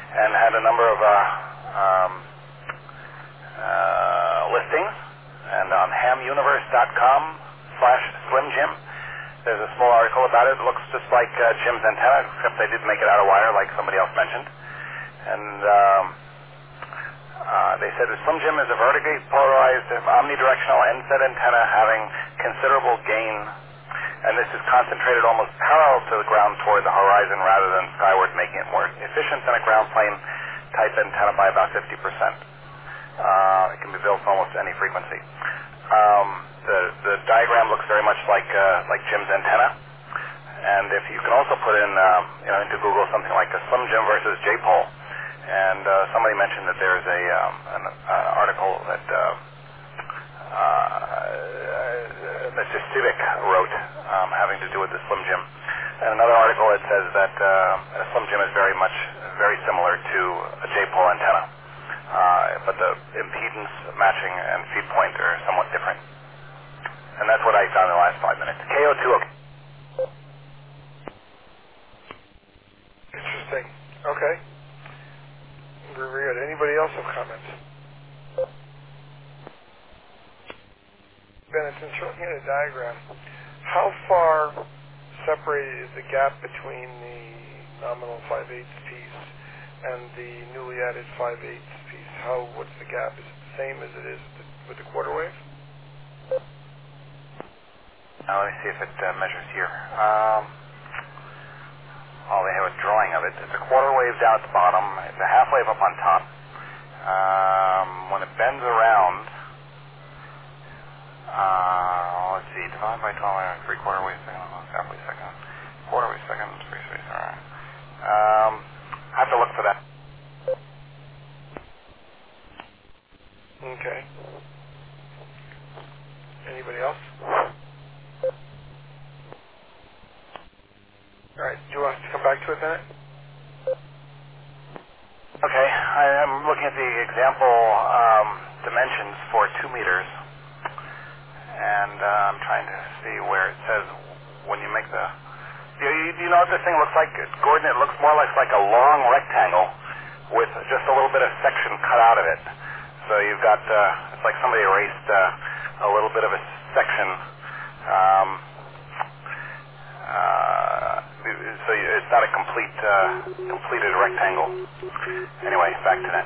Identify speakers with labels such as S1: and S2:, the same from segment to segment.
S1: and had a number of listings. And on hamuniverse.com/SlimJim, there's a small article about it. It looks just like Jim's antenna, except they did make it out of wire, like somebody else mentioned. And they said the Slim Jim is a vertically polarized omnidirectional NSET antenna having considerable gain, and this is concentrated almost parallel to the ground toward the horizon rather than skyward, making it more efficient than a ground plane type antenna by about 50%. It can be built for almost any frequency. The diagram looks very much like Jim's antenna, and if you can also put in into Google something like a Slim Jim versus J-pole, and somebody mentioned that there's an article that Mr. Civic wrote having to do with the Slim Jim, and another article that says that a Slim Jim is very similar to a J-pole antenna, but the impedance matching and feed point are somewhat different. And that's what I found in the last 5 minutes. KO2.
S2: Interesting. Okay. Very good. Anybody else have comments? Ben, since you're looking at a diagram, how far separated is the gap between the nominal 5/8 piece and the newly added 5/8 piece? What's the gap? Is it the same as it is with the quarter wave?
S1: Now let me see if it measures here. They have a drawing of it. It's a quarter wave down at the bottom. It's a half wave up on top. When it bends around, let's see, divided by 12, 3/4 wave second, half wave second, quarter wave second, free space. All right. I have to look for that.
S2: Okay. Anybody else? All right. Do you want us to come back to it, Bennett?
S1: Okay. I am looking at the example dimensions for 2 meters, and I'm trying to see where it says when you make the... Do you know what this thing looks like, Gordon? It looks more like a long rectangle with just a little bit of section cut out of it. So you've got, it's like somebody erased a little bit of a section. So it's not a completed rectangle. Anyway, back to that.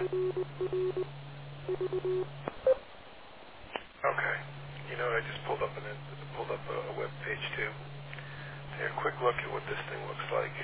S2: Okay. You know what? I just pulled up a web page too. Take a quick look at what this thing looks like.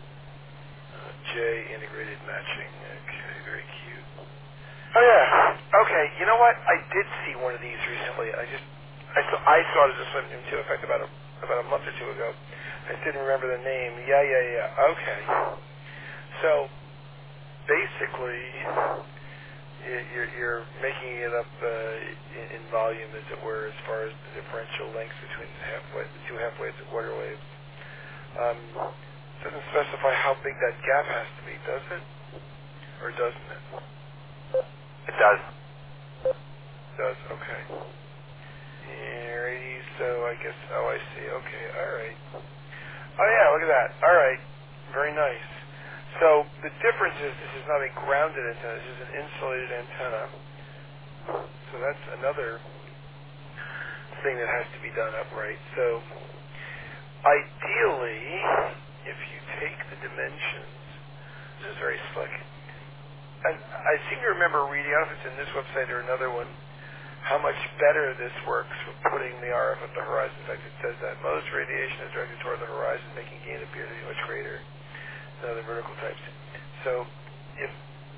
S2: J integrated matching. Okay, very cute. Oh yeah. Okay. You know what? I did see one of these recently. I saw it as a Slim Jim too. In fact, about a month or two ago. I just didn't remember the name. Yeah. Okay. So basically, you're making it up in volume, as it were, as far as the differential lengths between the two half waves and quarter waves. Doesn't specify how big that gap has to be, does it? Or doesn't it?
S1: It does.
S2: It does, okay. Alrighty, so I guess, I see, okay, alright. Oh yeah, look at that, alright, very nice. So the difference is this is not a grounded antenna, this is an insulated antenna. So that's another thing that has to be done upright. So ideally, if you take the dimensions, this is very slick. And I seem to remember reading, I don't know if it's in this website or another one, how much better this works with putting the RF at the horizon. In fact, it says that most radiation is directed toward the horizon, making gain appear to be much greater than other vertical types. So, if,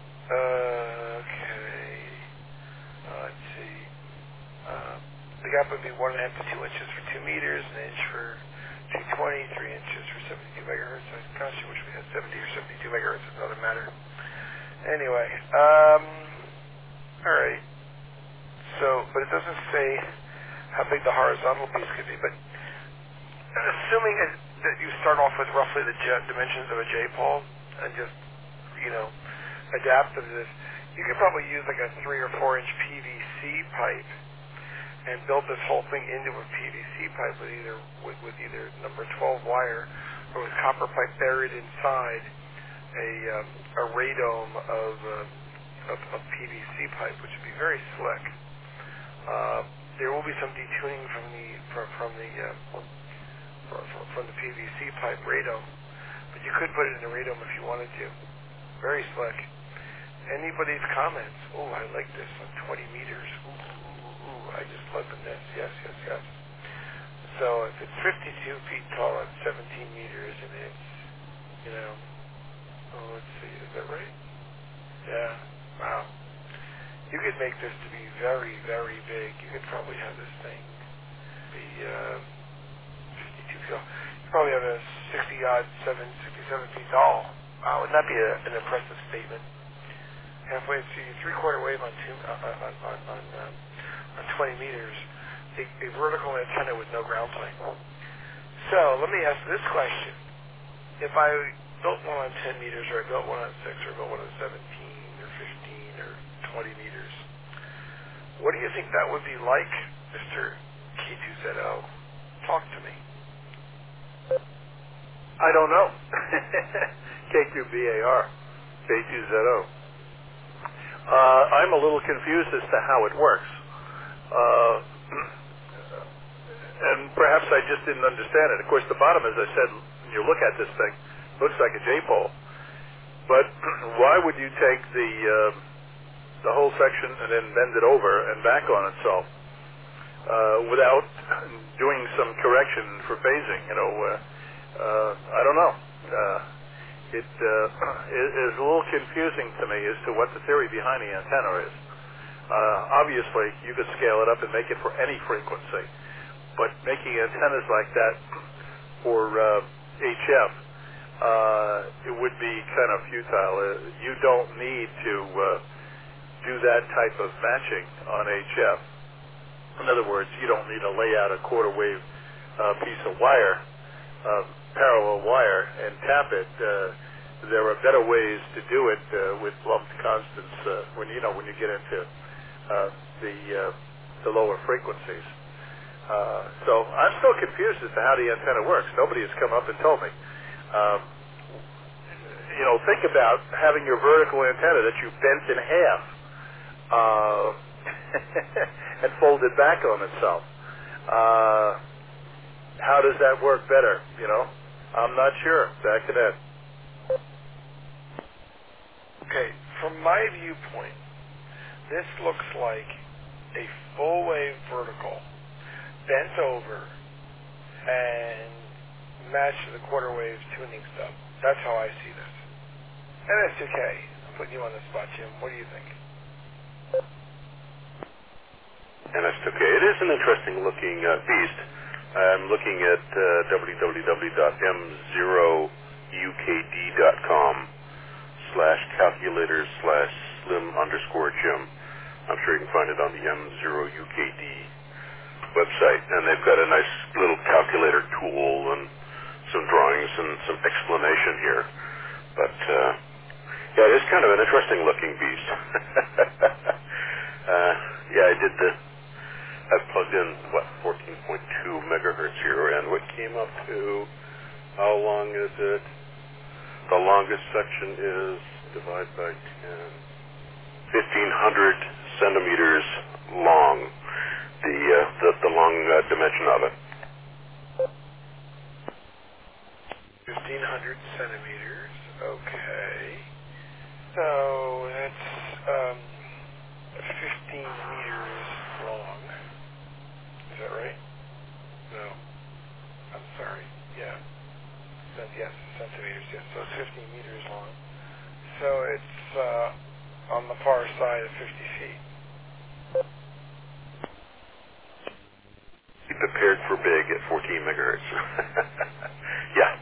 S2: okay, let's see. The gap would be 1.5 to 2 inches for 2 meters, 1 inch for 220, 3 inches for 72 megahertz. I'm not sure which we had, 70 or 72 megahertz, it doesn't matter. Anyway, all right. So, but it doesn't say how big the horizontal piece could be. But assuming that you start off with roughly the dimensions of a J-pole and just, adapt to this, you could probably use like a 3 or 4 inch PVC pipe and build this whole thing into a PVC pipe with either number 12 wire or with copper pipe buried inside a radome of PVC pipe, which would be very slick. There will be some detuning from the PVC pipe radome, but you could put it in a radome if you wanted to. Very slick. Anybody's comments? Oh, I like this on 20 meters. Ooh, I just love this. Yes. So if it's 52 feet tall at 17 meters and it's, let's see, is that right? Yeah. Wow. You could make this to be very, very big. You could probably have this thing be 52 feet tall. You probably have a 67 feet tall. Wow, wouldn't that be an impressive statement? Halfway, see, 3/4 wave on 20 meters, a vertical antenna with no ground plane. So let me ask this question: if I built one on 10 meters, or I built one on 6, or built one on 17, or 15, or 20 meters, what do you think that would be like, Mr. K2ZO? Talk to me.
S3: I don't know. K2BAR, K2ZO. I'm a little confused as to how it works. And perhaps I just didn't understand it. Of course, the bottom, as I said, when you look at this thing, looks like a J-pole. But why would you take the whole section and then bend it over and back on itself without doing some correction for phasing? I don't know. It is a little confusing to me as to what the theory behind the antenna is. Obviously, you could scale it up and make it for any frequency, but making antennas like that for HF, it would be kind of futile. You don't need to do that type of matching on HF. In other words, you don't need to lay out a quarter wave piece of wire, parallel wire, and tap it. There are better ways to do it with lumped constants when you get into the lower frequencies. So I'm still confused as to how the antenna works. Nobody has come up and told me. Think about having your vertical antenna that you bent in half and folded back on itself. How does that work better? I'm not sure. Back to that.
S2: Okay, from my viewpoint, this looks like a full wave vertical bent over and matched to the quarter wave tuning stub. That's how I see this. And that's okay. I'm putting you on the spot, Jim. What do you think?
S4: And that's okay. It is an interesting looking beast. I'm looking at www.m0ukd.com/calculators/slim_Jim. I'm sure you can find it on the M0UKD website, and they've got a nice little calculator tool and some drawings and some explanation here. But yeah, it is kind of an interesting looking beast. I've plugged in 14.2 megahertz here, and what came up to, how long is it? The longest section is divide by 10, 1,500 centimeters long. The long dimension of it.
S2: 1,500 centimeters. Okay. So that's 15 meters long. Is that right? No. I'm sorry. Yeah. Yes, centimeters. Yes. So it's 15 meters long. So it's on the far side of 50 feet.
S4: Be prepared for big at 14 megahertz. Yeah.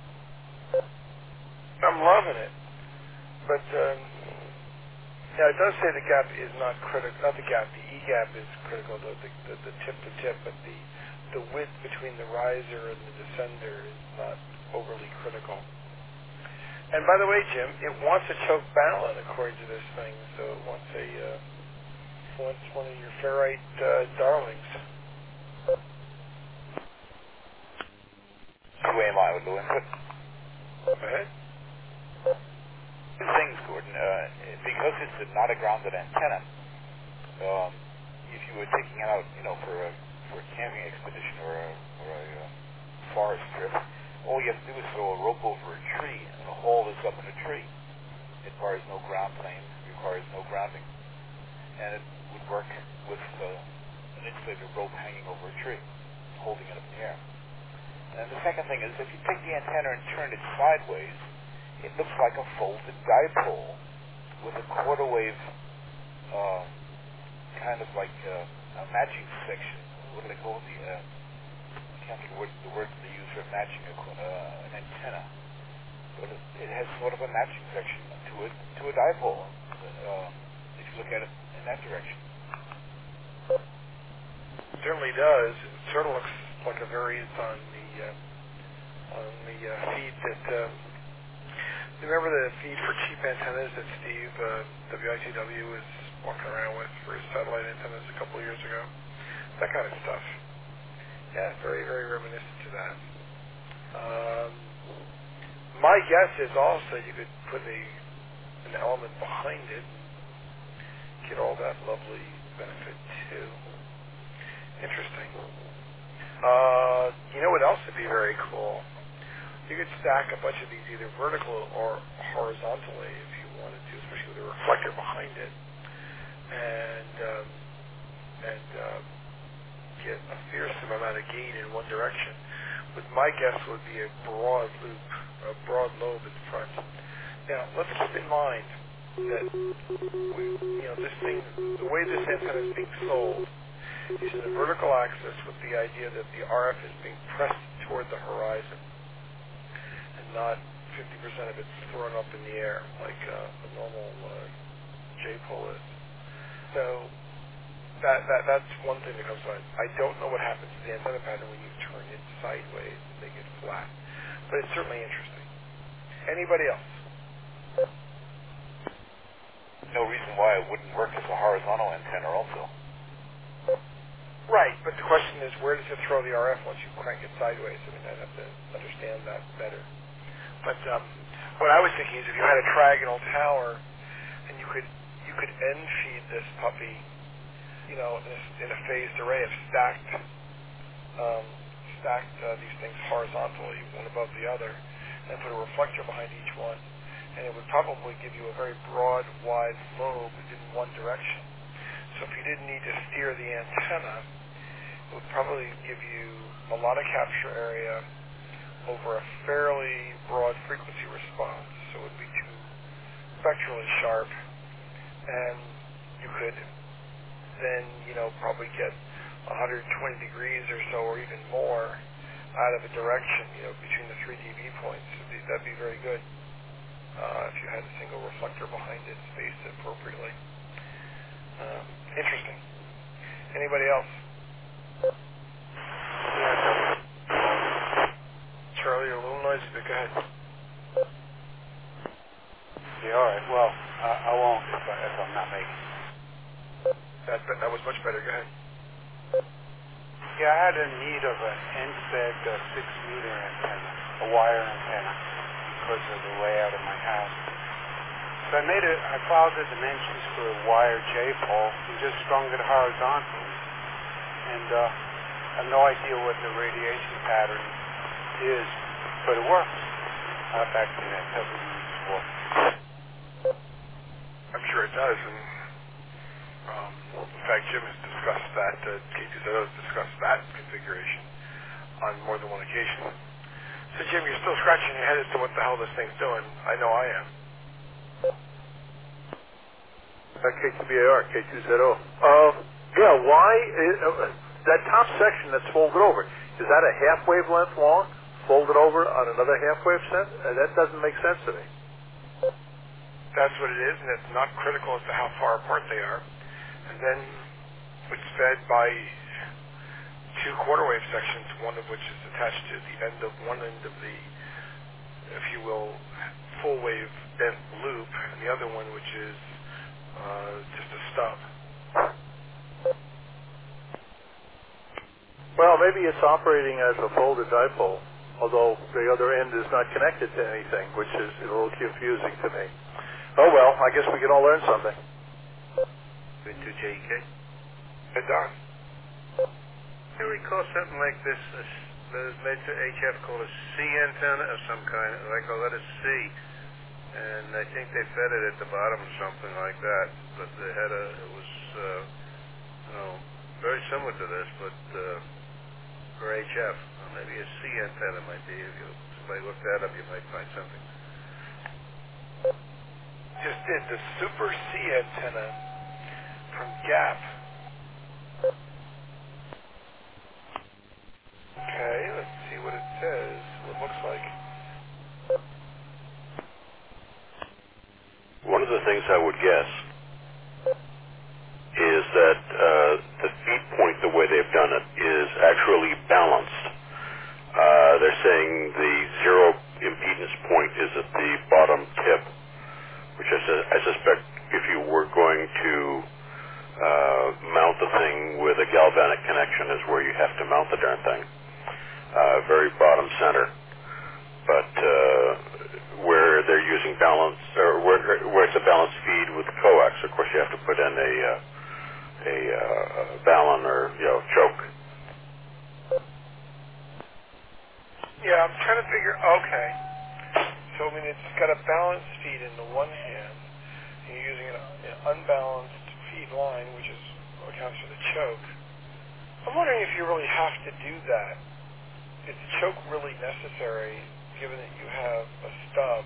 S2: I'm loving it. But yeah, it does say the gap is not critical. Not the gap. The E gap is critical. The tip to tip, but the width between the riser and the descender is not overly critical. And by the way, Jim, it wants a choke balun according to this thing. So it wants one of your ferrite darlings.
S1: QAMI with the input.
S2: Go ahead.
S5: Two things, Gordon. Because it's not a grounded antenna, if you were taking it out, for a camping expedition or a forest trip, all you have to do is throw a rope over a tree and haul this up in a tree. It requires no ground plane, requires no grounding, and it would work with an insulated rope hanging over a tree, holding it up in the air. And the second thing is, if you take the antenna and turn it sideways, it looks like a folded dipole with a quarter wave, kind of like a matching section. What do they call it? I can't think of the word they use for matching an antenna. But it has sort of a matching section to a dipole, if you look at it in that direction.
S2: It certainly does. It sort of looks like a variant on the feed that. Remember the feed for cheap antennas that Steve WITW was walking around with for his satellite antennas a couple of years ago? That kind of stuff. Yeah, very, very reminiscent to that. My guess is also you could put an element behind it and get all that lovely benefit too. Interesting. You know what else would be very cool? You could stack a bunch of these either vertical or horizontally if you wanted to, especially with a reflector behind it, and get a fearsome amount of gain in one direction. With my guess would be a broad loop, a broad lobe in front. Now, let's keep in mind that this thing, the way this antenna is being sold, is in the vertical axis with the idea that the RF is being pressed toward the horizon, and not 50% of it's thrown up in the air like a normal J-pole is. So that's one thing that comes to mind. I don't know what happens to the antenna pattern when you turn it sideways and they get flat, but it's certainly interesting. Anybody else?
S5: No reason why it wouldn't work as a horizontal antenna also.
S2: Right, but the question is, where does it throw the RF once you crank it sideways? I mean, I'd have to understand that better. But what I was thinking is, if you had a triagonal tower, and you could end feed this puppy, in a phased array of stacked these things horizontally, one above the other, and put a reflector behind each one, and it would probably give you a very broad, wide lobe in one direction. So if you didn't need to steer the antenna, it would probably give you a lot of capture area over a fairly broad frequency response, so it would be too spectrally sharp, and you could then, probably get 120 degrees or so, or even more, out of a direction, between the 3 dB points. That'd be very good if you had a single reflector behind it, spaced appropriately. Interesting. Anybody else? Charlie, you're a little noisy, but go ahead.
S6: Yeah, all right. Well, I won't if I'm not making it.
S2: That was much better. Go ahead.
S6: Yeah, I had a need of an NSEG 6-meter antenna, a wire antenna, because of the layout of my house. So I followed the dimensions for a wire J-pole and just strung it horizontally. And I have no idea what the radiation pattern is, but it works. Back in that WE4.
S2: I'm sure it does, and in fact, Jim has discussed that. K2ZO has discussed that configuration on more than one occasion. So, Jim, you're still scratching your head as to what the hell this thing's doing. I know I am.
S3: K2BAR, K2ZO. Yeah, why that top section that's folded over, is that a half wavelength long, folded over on another half wave set? That doesn't make sense to me.
S2: That's what it is, and it's not critical as to how far apart they are. And then it's fed by 2 quarter wave sections, one of which is attached to the end of one end of the, if you will, full wave bent loop, and the other one which is just a stub.
S3: Well, maybe it's operating as a folded dipole, although the other end is not connected to anything, which is a little confusing to me. Oh well, I guess we can all learn something.
S7: Into JEK.
S2: Hey, Don.
S7: I recall something like this that is made to HF called a C antenna of some kind, like a letter C. And I think they fed it at the bottom or something like that. But they had it was, very similar to this, but for HF. Maybe a C antenna might be. If somebody look that up, you might find something.
S2: Just did the Super C antenna from Gap. Okay, let's see what it says. What it looks like.
S4: One of the things I would guess is that the feed point, the way they've done it, is actually balanced. They're saying the zero impedance point is at the bottom tip, which I suspect if you were going to mount the thing with a galvanic connection is where you have to mount the darn thing. Very bottom center. But where they're using balance, or where it's a balanced feed with coax, of course you have to put in a balun or choke.
S2: Yeah, I'm trying to figure. Okay. So I mean, it's got a balanced feed in the one hand, and you're using an unbalanced feed line, which accounts for the choke. I'm wondering if you really have to do that. Is the choke really necessary, given that you have a stub,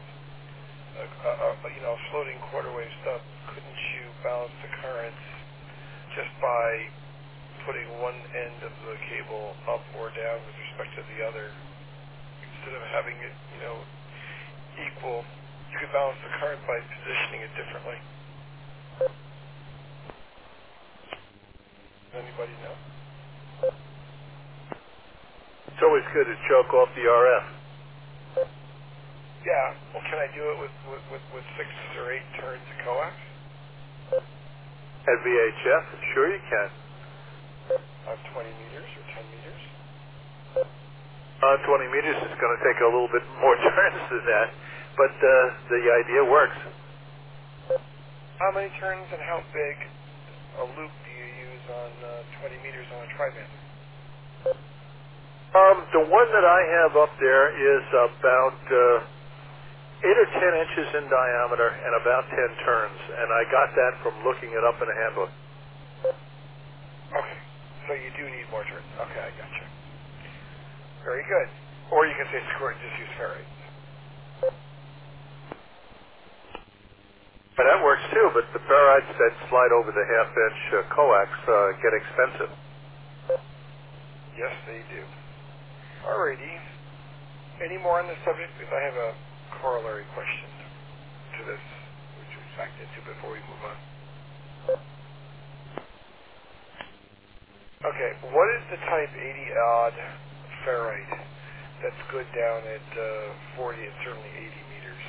S2: a floating quarter wave stub? Couldn't you balance the currents just by putting one end of the cable up or down with respect to the other, instead of having it, equal? You could balance the current by positioning it differently. Does anybody know?
S3: It's always good to choke off the RF.
S2: Yeah. Well, can I do it with 6 or 8 turns of coax?
S3: At VHF, sure you can.
S2: On 20 meters or 10 meters?
S3: 20 meters is going to take a little bit more turns than that, but the idea works.
S2: How many turns and how big a loop do you use on 20 meters on a tri-band?
S3: The one that I have up there is about 8 or 10 inches in diameter and about 10 turns, and I got that from looking it up in a handbook.
S2: Okay, so you do need more turns. Okay, I gotcha. Very good. Or you can say screw it, just use ferrites.
S3: But that works too, but the ferrites that slide over the half-inch coax get expensive.
S2: Yes, they do. Alrighty. Any more on this subject? Because I have a corollary question to this, which we backed into before we move on. Okay, what is the type 80-odd ferrite that's good down at 40 and certainly 80 meters?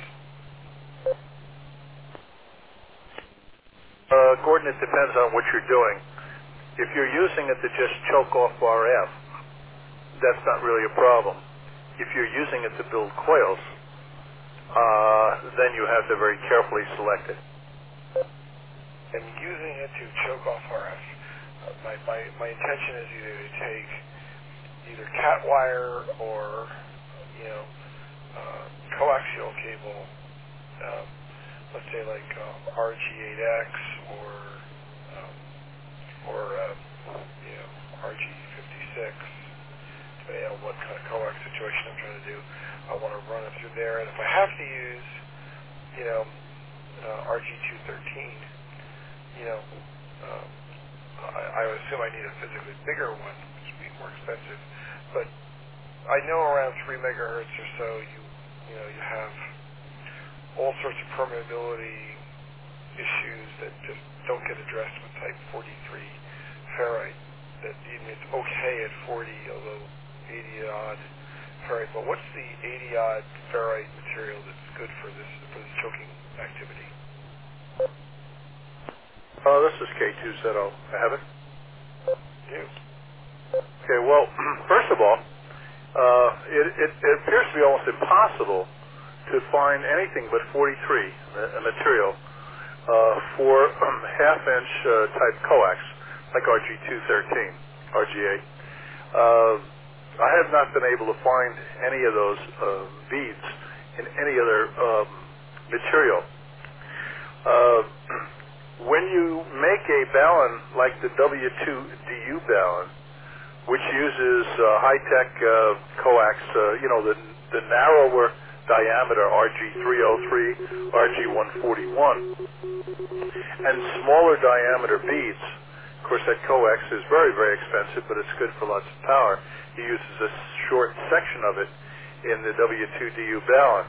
S3: Gordon, it depends on what you're doing. If you're using it to just choke off RF, that's not really a problem. If you're using it to build coils, then you have to very carefully select it.
S2: And using it to choke off RF, my intention is either to take either cat wire or coaxial cable, let's say like RG8X or RG56, depending on what kind of coax situation I'm trying to do. I want to run it through there, and if I have to use RG213, I would assume I need a physically bigger one, which would be more expensive. But I know around 3 megahertz or so, you have all sorts of permeability issues that just don't get addressed with type 43 ferrite. That even it's okay at 40, although 80-odd ferrite. But what's the 80-odd ferrite material that's good for this choking activity?
S3: This is K2ZO. I have it?
S2: You.
S3: Okay, well, first of all, it appears to be almost impossible to find anything but 43 material for half-inch type coax, like RG213, RG8. I have not been able to find any of those beads in any other material. When you make a balun like the W2DU balun, which uses high-tech coax, the narrower diameter RG303, RG141, and smaller diameter beads. Of course, that coax is very, very expensive, but it's good for lots of power. He uses a short section of it in the W2DU balun.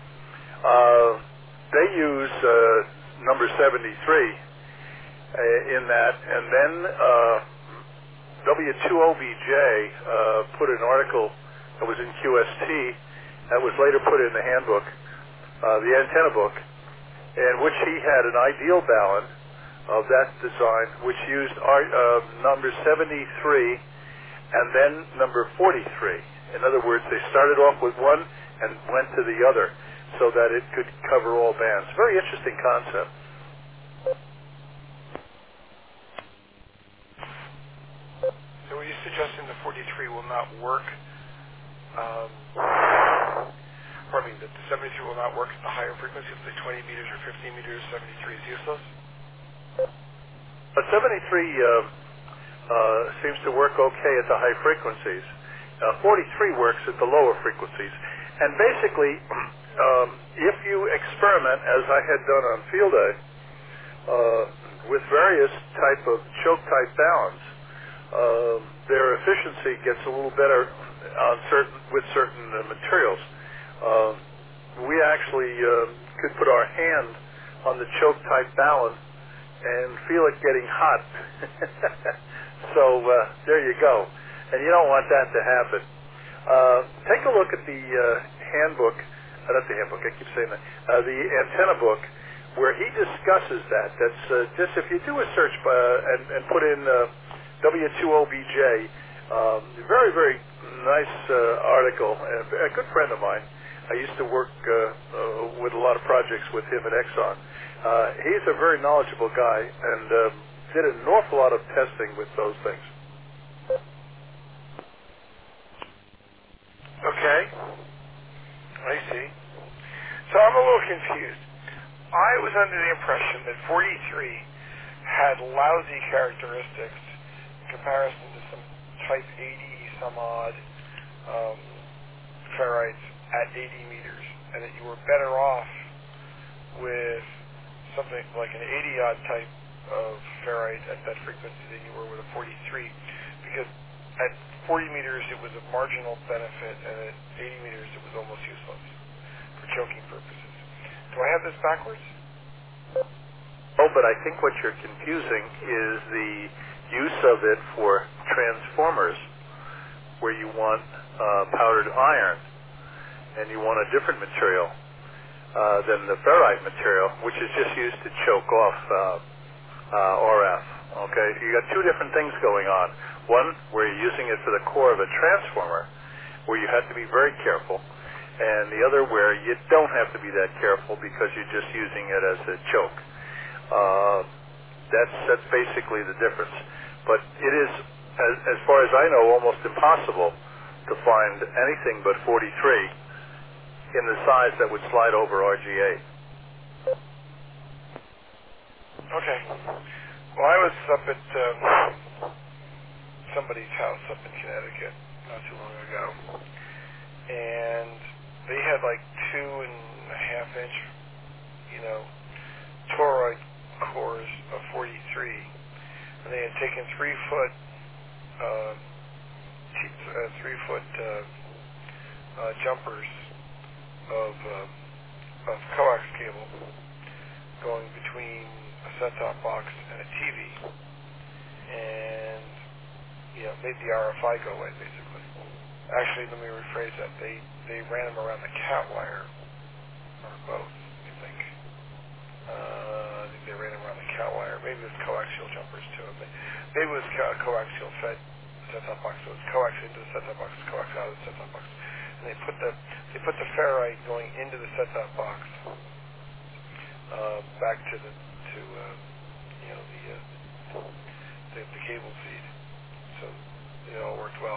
S3: They use number 73 in that, and then W2OBJ put an article that was in QST that was later put in the handbook, the antenna book, in which he had an ideal balun of that design, which used number 73 and then number 43. In other words, they started off with one and went to the other so that it could cover all bands. Very interesting concept.
S2: So are you suggesting the 43 will not work? That the 73 will not work at the higher frequencies, the 20 meters or 15 meters, 73 is useless?
S3: 73 seems to work okay at the high frequencies. 43 works at the lower frequencies. And basically, if you experiment, as I had done on field day, with various type of choke-type baluns, their efficiency gets a little better on with certain materials. We actually could put our hand on the choke-type balun and feel it getting hot. So there you go. And you don't want that to happen. Take a look at the handbook, not the handbook, I keep saying that, the antenna book, where he discusses that. That's just, if you do a search and put in W2OBJ, very, very nice article, and a good friend of mine. I used to work with a lot of projects with him at Exxon. He's a very knowledgeable guy and did an awful lot of testing with those things.
S2: Okay. I see. So I'm a little confused. I was under the impression that 43 had lousy characteristics in comparison to some type 80 some odd ferrites at 80 meters, and that you were better off with something like an 80-odd type of ferrite at that frequency than you were with a 43, because at 40 meters it was of marginal benefit, and at 80 meters it was almost useless for choking purposes. Do I have this backwards?
S3: Oh, but I think what you're confusing is the use of it for transformers, where you want powdered iron, and you want a different material than the ferrite material, which is just used to choke off RF. Okay, you got two different things going on. One, where you're using it for the core of a transformer, where you have to be very careful, and the other where you don't have to be that careful because you're just using it as a choke. That's basically the difference. But it is, as far as I know, almost impossible to find anything but 43 in the size that would slide over RG8.
S2: Okay. Well, I was up at somebody's house up in Connecticut not too long ago, and they had like 2.5-inch, toroid cores of 43, and they had taken 3-foot jumpers of coax cable going between a set-top box and a TV, and made the RFI go away, basically. Actually, let me rephrase that. They ran them around the cat wire, or both, I think. I think they ran them around the cat wire. Maybe it was coaxial jumpers too. Maybe it was coaxial fed set-top box. So it's coax into the set-top box, coax out of the set-top box. and they put the ferrite going into the set-top box back to the cable feed. So it all worked well.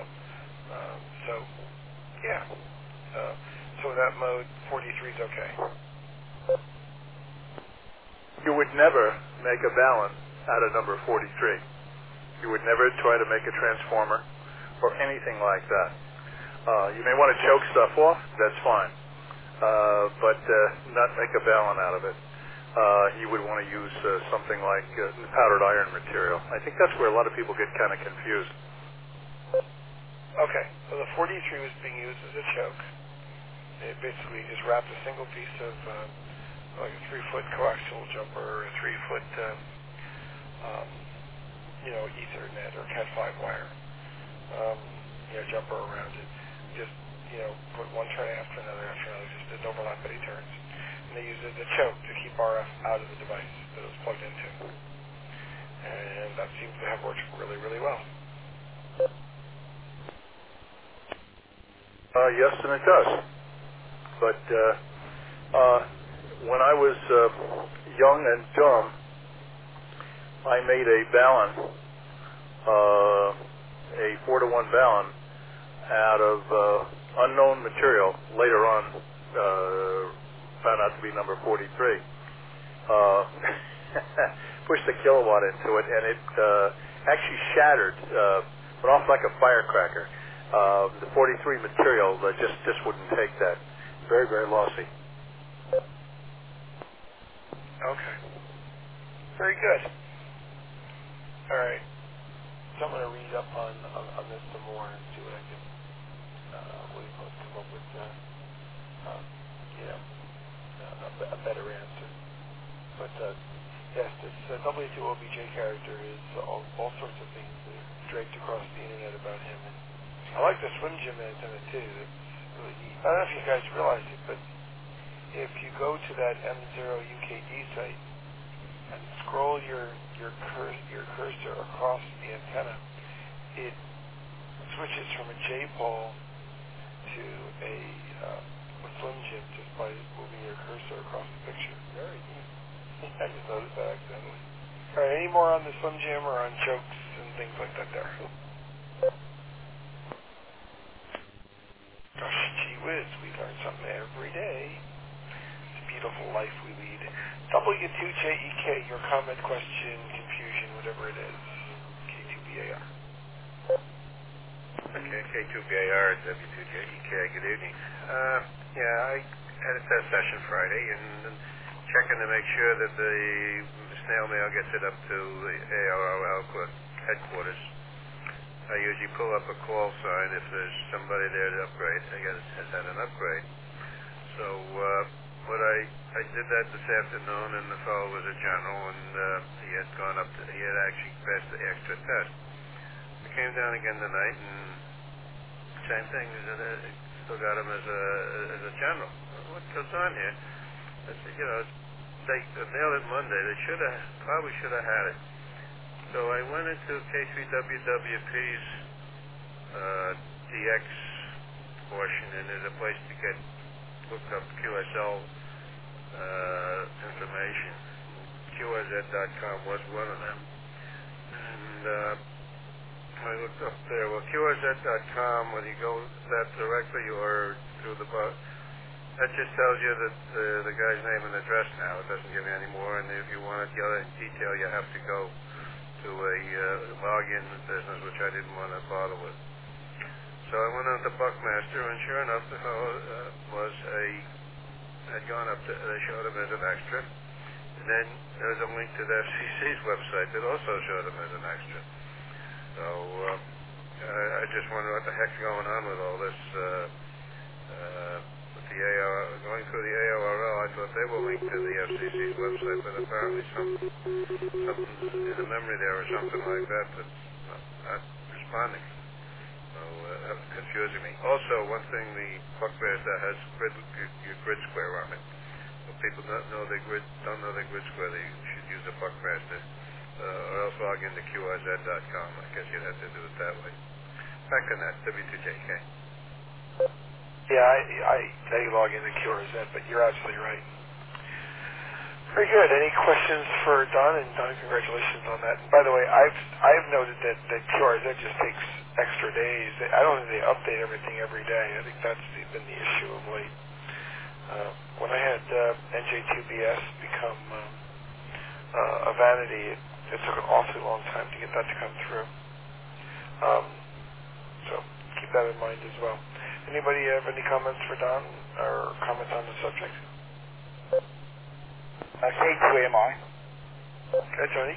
S2: So in that mode, 43 is okay.
S3: You would never make a balun out of number 43. You would never try to make a transformer or anything like that. You may want to choke stuff off, that's fine, but not make a balun out of it. You would want to use something like powdered iron material. I think that's where a lot of people get kind of confused.
S2: Okay, so the 43 was being used as a choke. It basically just wrapped a single piece of like a 3-foot coaxial jumper or a 3-foot Ethernet or Cat5 wire jumper around it. Just put one tray after another, just didn't overlap any turns. And they used it as a choke to keep RF out of the device that it was plugged into. And that seems to have worked really, really well.
S3: Yes, and it does. But when I was young and dumb, I made a balun, a 4-to-1 balun, out of unknown material. Later on, found out to be number 43. Pushed a kilowatt into it, and it actually shattered, went off like a firecracker. The 43 material just wouldn't take that. Very, very lossy.
S2: Okay. Very good. All right. So I'm going to read up on this some more and see what I can come up with a better answer. But yes, this W2OBJ character is all sorts of things that are draped across the internet about him. And I like the Slim Jim antenna too. That's really neat. I don't know if you guys realize it, but if you go to that M0UKD site and scroll your cursor across the antenna, it switches from a J-pole to a Slim Jim just by moving your cursor across the picture. Very neat. I just noticed that accidentally. All right, any more on the Slim Jim or on chokes and things like that there? Gosh, gee whiz, we learn something every day. It's a beautiful life we lead. W2JEK, your comment, question, confusion, whatever it is. K2BAR.
S7: Okay, K2BAR at W2JEK. Good evening. I had a test session Friday and checking to make sure that the snail mail gets it up to the ARRL headquarters. I usually pull up a call sign if there's somebody there to upgrade. I guess has had an upgrade. So I did that this afternoon, and the fellow was a general, and he had actually passed the extra test. I came down again tonight, and same thing. Still got him as a general. What goes on here? I said, they nailed it Monday. They probably should have had it. So I went into K3WWP's DX portion, and there's a place to look up QSL information. QRZ.com was one of them. And I looked up there. Well, QRZ.com, whether you go that directly or through the that just tells you that the guy's name and address now. It doesn't give you any more. And if you want the other detail, you have to go to a login business, which I didn't want to bother with. So I went on to Buckmaster, and sure enough, the fellow had gone up to, they showed him as an extra. And then there was a link to the FCC's website that also showed him as an extra. So I just wonder what the heck's going on with all this. With the going through the AORL, I thought they were linked to the FCC's website, but apparently something in the memory there or something like that that's not responding. So that was confusing me. Also, one thing, the Buckmaster has your grid square on it. If people don't know their grid square, they should use a Buckmaster, or else log into QRZ.com. I guess you'd have to do it that way. Back on that, W2JK.
S2: Yeah, I log into QRZ, but you're absolutely right. Very good. Any questions for Don? And Don, congratulations on that. And by the way, I've noted that QRZ just takes extra days. I don't think they update everything every day. I think that's been the issue of late. When I had NJ2BS become a vanity, it took an awfully long time to get that to come through. So keep that in mind as well. Anybody have any comments for Don or comments on the subject?
S5: K2AMI.
S2: Okay, Tony?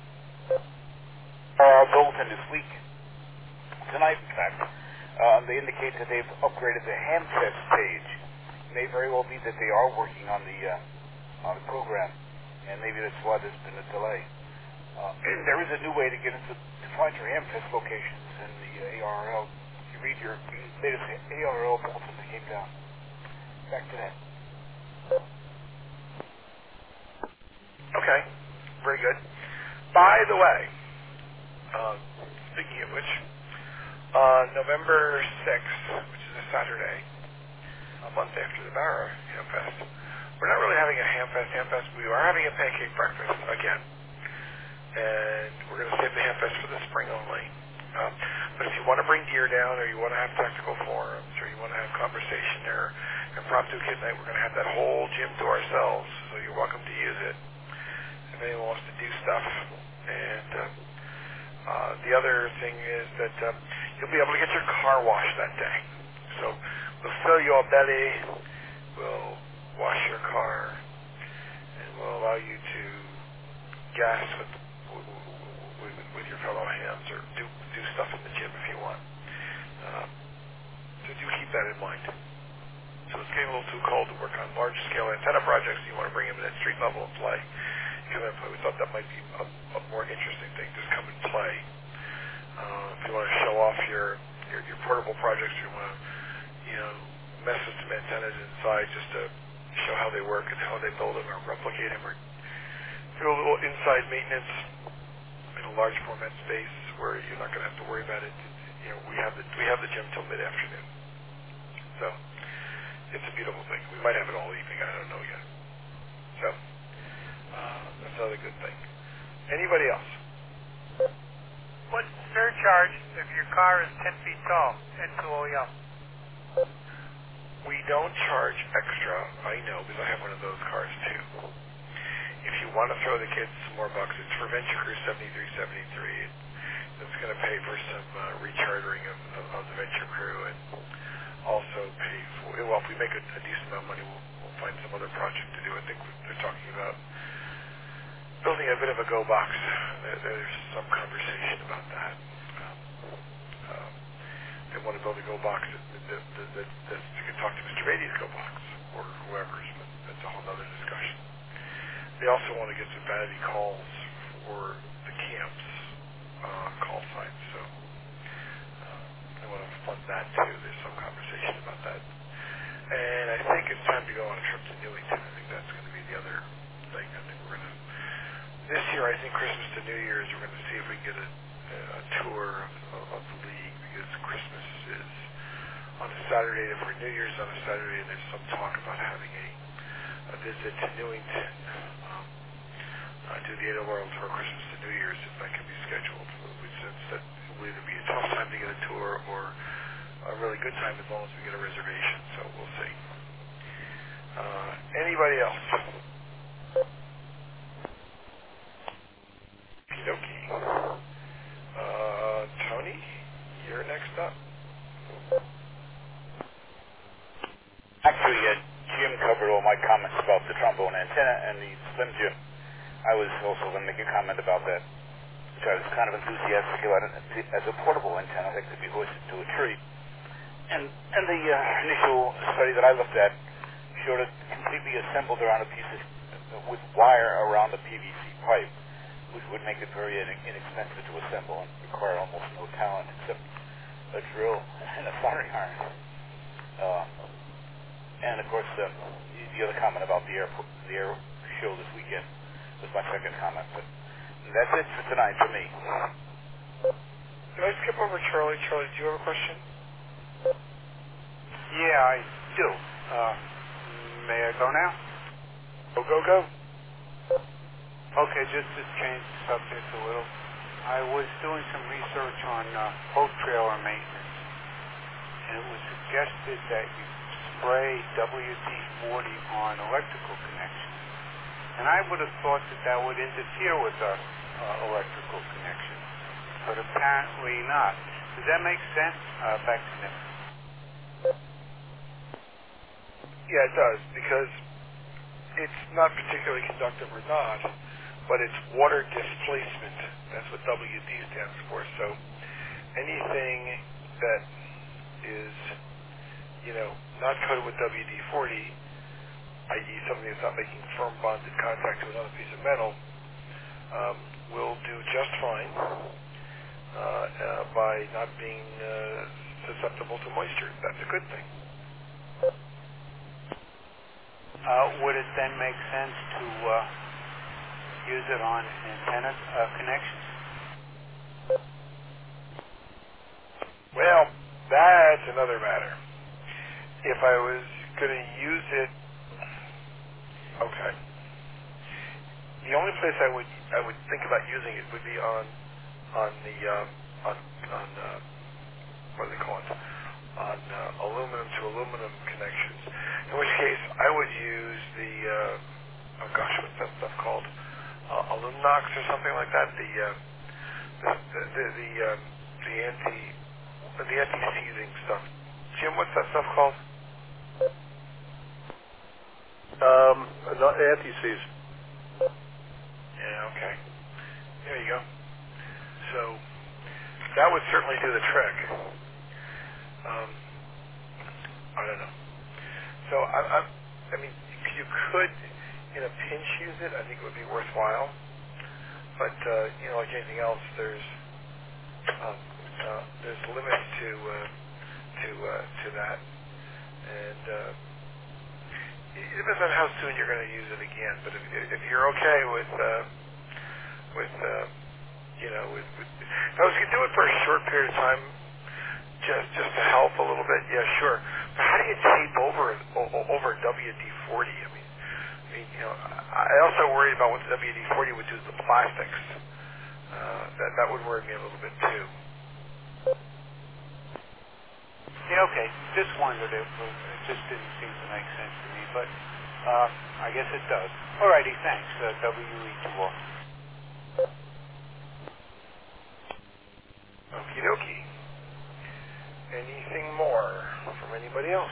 S5: Bulletin this week, tonight in fact, they indicate that they've upgraded the Hamfest page. It may very well be that they are working on the program, and maybe that's why there's been a delay. There is a new way to get into to find your Hamfest locations in the ARRL. You read your latest ARRL bulletin that came down. Back to that.
S2: Okay, very good. By the way, speaking of which, November 6th, which is a Saturday, a month after the Barra Hamfest, we're not really having a Hamfest. We are having a pancake breakfast again. And we're going to save the Hamfest for the spring only. But if you want to bring gear down, or you want to have technical forums, or you want to have conversation or impromptu kid night, we're going to have that whole gym to ourselves, so you're welcome to use it if anyone wants to do stuff. And the other thing is that you'll be able to get your car washed that day. So we'll fill your belly, we'll wash your car, and we'll allow you to gas with your fellow hands, or do stuff in the gym if you want. So do keep that in mind. So it's getting a little too cold to work on large-scale antenna projects. You want to bring them in at street level and play. We thought that might be a more interesting thing. Just come and play. If you want to show off your portable projects, you want to mess with some antennas inside just to show how they work and how they build them or replicate them, or do a little inside maintenance in a large format space where you're not going to have to worry about it. We have the gym till mid-afternoon, so it's a beautiful thing. We might have it all evening. I don't know yet. So that's another good thing. Anybody else?
S8: What's the surcharge if your car is 10 feet tall into OEM?
S2: We don't charge extra. I know, because I have one of those cars too. If you want to throw the kids some more bucks, it's for Venture Crew 7373. It's going to pay for some rechartering of the Venture Crew, and also pay for, well, if we make a decent amount of money, we'll find some other project to do. I think they're talking about building a bit of a go box. There's some conversation about that. They want to build a go box that you can talk to Mr. Beatty's go box or whoever's, but that's a whole other discussion. They also want to get some vanity calls for the camps call signs, so they want to fund that too. There's some conversation about that. And I think it's time to go on a trip to Newington. I think that's going to be the other thing. I think we're going to, this year, I think Christmas to New Year's, we're going to see if we can get a tour of the league, because Christmas is on a Saturday, and for New Year's on a Saturday, and there's some talk about having a visit to Newington, do the 8 Worlds for Christmas to New Year's, if that can be scheduled. We sense that it will either be a tough time to get a tour or a really good time as long as we get a reservation, so we'll see. Anybody else? Okey-dokey. Tony, you're next up.
S5: Actually, Jim covered all my comments about the trombone antenna and the Slim Jim. I was also going to make a comment about that, which I was kind of enthusiastic about it as a portable antenna that could be hoisted to a tree. And the initial study that I looked at showed it completely assembled around a piece of, with wire around a PVC pipe, which would make it very inexpensive to assemble and require almost no talent except a drill and a soldering iron. And of course, the other comment about the air show this weekend was my second comment. But that's it for tonight for me.
S2: Can I skip over Charlie? Charlie, do you have a question?
S6: Yeah, I do. May I go now?
S2: Go.
S6: Okay, just to change the subject a little. I was doing some research on boat trailer maintenance, and it was suggested that you spray WD-40 on electrical connections. And I would have thought that that would interfere with our electrical connections, but apparently not. Does that make sense? Back to Nick.
S2: Yeah, it does, because it's not particularly conductive or not, but it's water displacement. That's what WD stands for. So anything that is, not coated with WD-40, i.e. something that's not making firm bonded contact to another piece of metal, will do just fine by not being susceptible to moisture. That's a good thing.
S6: Would it then make sense to use it on antenna connections?
S2: Well, that's another matter. If I was going to use it, okay. The only place I would think about using it would be on what do they call it? On aluminum to aluminum connections. In which case, I would use the what's that stuff called? Alumnox or something like that. The anti-seizing stuff. Jim, what's that stuff called?
S3: Anti-seize.
S2: Yeah, okay. There you go. So that would certainly do the trick. I don't know. So I mean, you could, in a pinch, use it. I think it would be worthwhile. But like anything else, there's limits to that, and it depends on how soon you're going to use it again. But if you're okay with if I was going to do it for a short period of time, just to help a little bit, yeah, sure. But how do you tape over WD-40? I mean, I also worry about what the WD-40 would do to the plastics. That would worry me a little bit too.
S6: Yeah, okay. Just wondered if it just didn't seem to make sense to me, but I guess it does. Alrighty, thanks. WE2R.
S2: Okie dokie. Anything more from anybody else?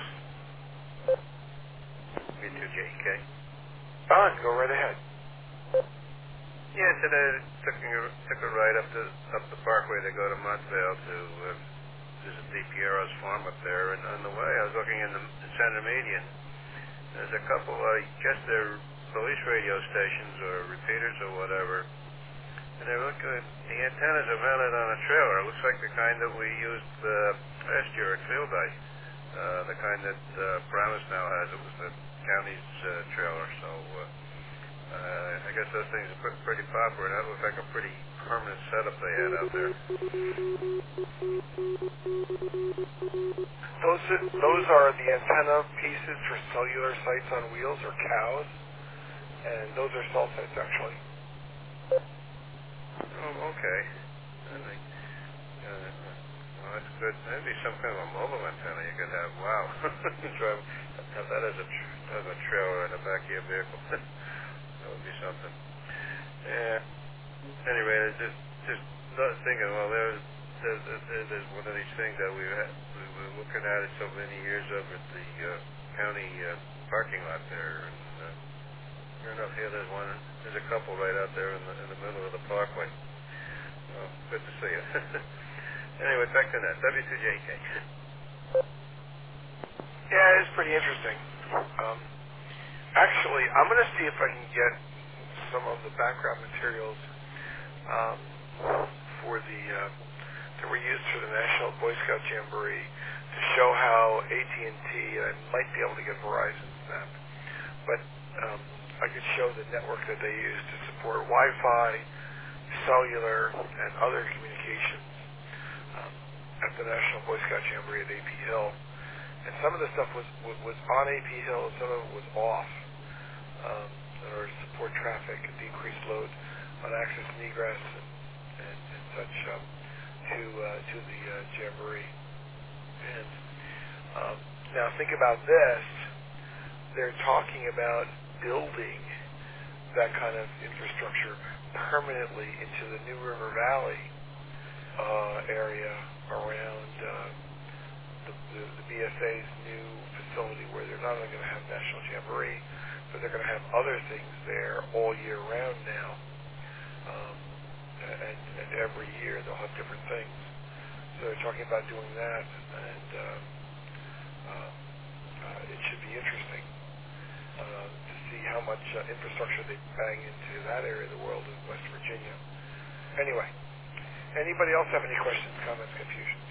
S7: Me too, JK.
S2: Don, go right ahead.
S7: Yeah, today took a ride up the parkway to go to Montvale to visit DiPiero's farm up there, and on the way I was looking in the center median. There's a couple, I guess they're police radio stations or repeaters or whatever, and they're looking at the antennas are mounted on a trailer. It looks like the kind that we used last year at Field Day, the kind that Paramus now has. It was the county's trailer, so I guess those things are pretty popular. That looks like a pretty permanent setup they had out there.
S2: Those are the antenna pieces for cellular sites on wheels or cows, and those are cell sites actually.
S7: Oh, okay. Well, that's good. That'd be some kind of a mobile antenna you could have. Wow. Have that as a trailer in the back of your vehicle. That would be something. Yeah. Anyway, just thinking. Well, there's one of these things that we were looking at it so many years over at the county parking lot there, and sure enough, here there's a couple right out there in the middle of the parkway. Well, good to see you. Anyway, back to that. W2JK.
S2: Yeah, it's pretty interesting. Actually, I'm going to see if I can get some of the background materials that were used for the National Boy Scout Jamboree to show how AT&T, and I might be able to get Verizon's map, but I could show the network that they use to support Wi-Fi, cellular, and other communications at the National Boy Scout Jamboree at AP Hill. And some of the stuff was on AP Hill, and some of it was off, in order to support traffic and decrease load on access and egress and such to the Jamboree. And now think about this. They're talking about building that kind of infrastructure permanently into the New River Valley area around the BSA's new facility, where they're not only going to have National Jamboree, but they're going to have other things there all year round now. And every year they'll have different things. So they're talking about doing that, and it should be interesting to see how much infrastructure they bang into that area of the world in West Virginia. Anyway, anybody else have any questions, comments, confusions?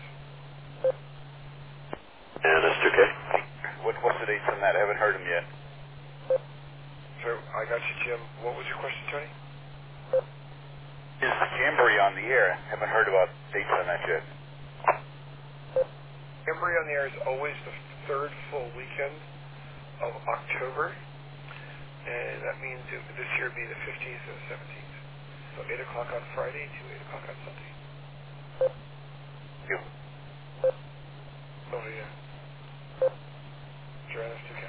S4: And S2K?
S5: What's the dates on that? I haven't heard them yet.
S2: So I got you, Jim. What was your question, Tony?
S5: Is Jamboree on the air? Haven't heard about dates on that yet.
S2: Jamboree on the air is always the third full weekend of October, and that means this year would be the 15th and the 17th. So 8 o'clock on Friday to 8 o'clock on Sunday.
S5: Thank you.
S2: Oh, yeah. Joanna, S2K.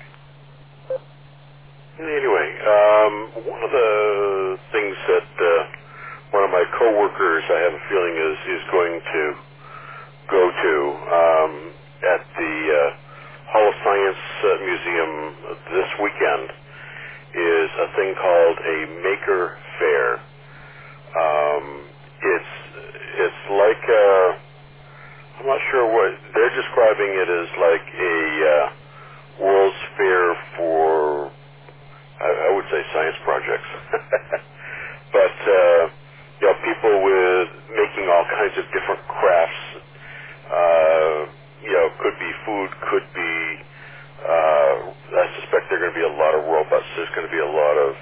S4: Anyway, one of the things that one of my coworkers, I have a feeling, is going to go to at the Hall of Science Museum this weekend is a thing called a Maker Fair. It's like I'm not sure what they're describing it as, like a World's Fair for, I would say, science projects. But people with making all kinds of different crafts. Could be food, could be. I suspect there are going to be a lot of robots. There's going to be a lot of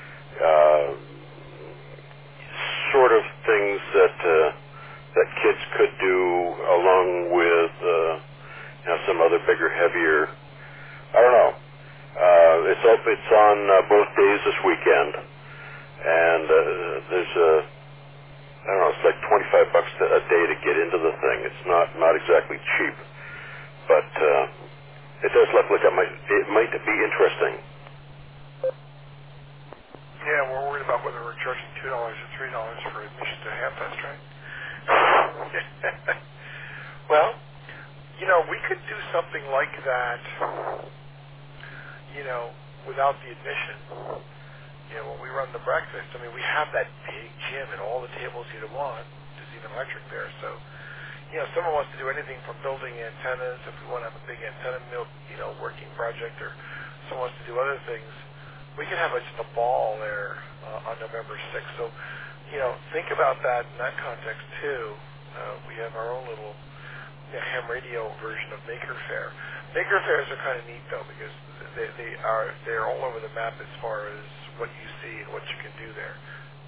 S4: sort of things that kids could do, along with some other bigger, heavier. I don't know. It's on both days this weekend, and there's I don't know. It's like $25 a day to get into the thing. It's not exactly cheap, but it does look like it might be interesting.
S2: Yeah, we're worried about whether we're charging $2 or $3 for admission to Hamfest, right? Well, we could do something like that, without the admission. When we run the breakfast, I mean, we have that big gym and all the tables you'd want. There's even electric there. So, if someone wants to do anything from building antennas, if we want to have a big antenna working project, or someone wants to do other things, we can have just a ball there on November 6th. So, think about that in that context, too. We have our own little ham radio version of Maker Fair. Maker Fairs are kind of neat, though, because they're all over the map as far as what you see and what you can do there.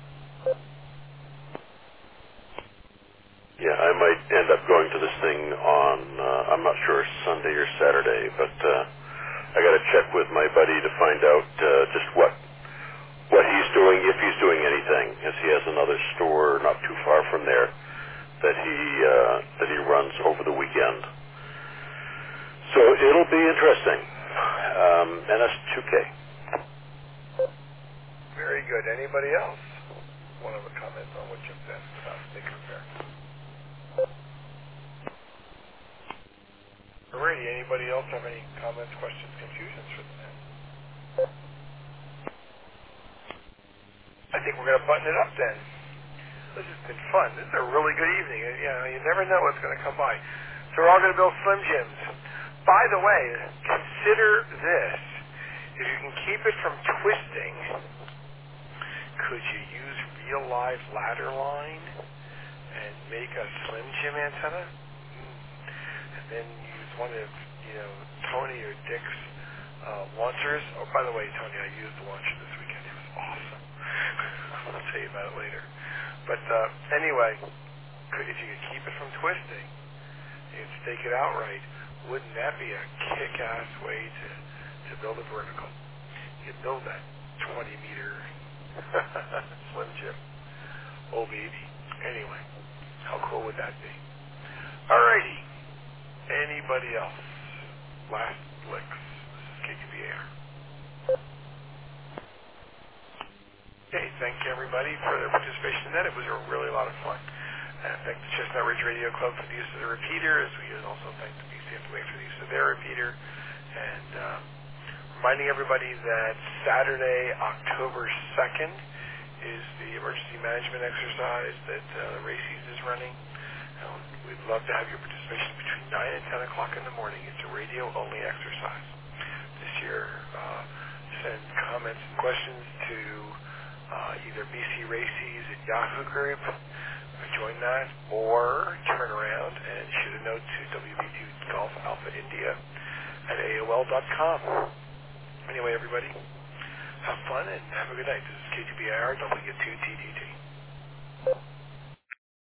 S4: Yeah, I might end up going to this thing on, I'm not sure, Sunday or Saturday, but I got to check with my buddy to find out just what he's doing, if he's doing anything, as he has another store not too far from there that he runs over the weekend. So it'll be interesting. NS2K.
S2: Very good. Anybody else want to comment on what Jim said about Maker Fair? Alrighty. Anybody else have any comments, questions, confusions for the man? I think we're going to button it up then. This has been fun. This is a really good evening. You never know what's going to come by. So we're all going to build Slim Jims. By the way, consider this. If you can keep it from twisting, could you use real live ladder line and make a Slim Jim antenna? And then use one of Tony or Dick's launchers. Oh, by the way, Tony, I used the launcher this weekend. It was awesome. I'll tell you about it later. But anyway, if you could keep it from twisting, you can stake it out right. Wouldn't that be a kick-ass way to build a vertical? You build that 20-meter Slim Jim. Oh, baby. Anyway, how cool would that be? Alrighty. Anybody else? Last licks. This is KQBAR. Okay, thank everybody for their participation in that. It was a really lot of fun. And thank the Chestnut Ridge Radio Club for the use of the repeater, as we also thank the BCFWA for the use of their repeater. And reminding everybody that Saturday, October 2nd, is the emergency management exercise that RACES is running. We'd love to have your participation between 9 and 10 o'clock in the morning. It's a radio-only exercise. This year, send comments and questions to either BC Races at Yahoo Group, join that, or turn around and shoot a note to WB2 Golf Alpha India at AOL.com. Anyway, everybody, have fun and have a good night. This is KTBR W2TD2.